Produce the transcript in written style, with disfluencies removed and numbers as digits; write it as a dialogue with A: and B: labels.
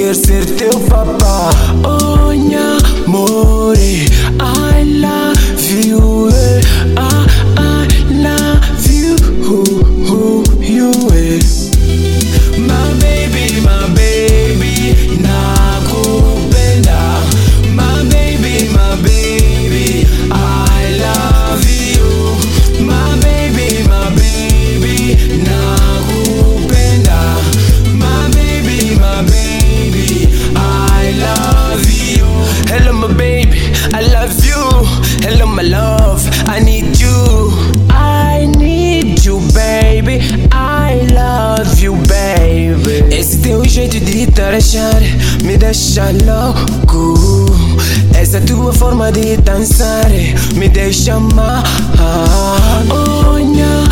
A: quero ser teu papá. Oh, minha amore, I love you, I love you, you, my baby, nakupenda. My baby, I love you. My baby, nakupenda. My baby, I love you. Hello my baby, I love you. Hello my love, I need you. I need you baby, I love you baby. Esse teu jeito de tarachar me deixa louco. Essa tua forma de dançar me deixa mal. Oh, minha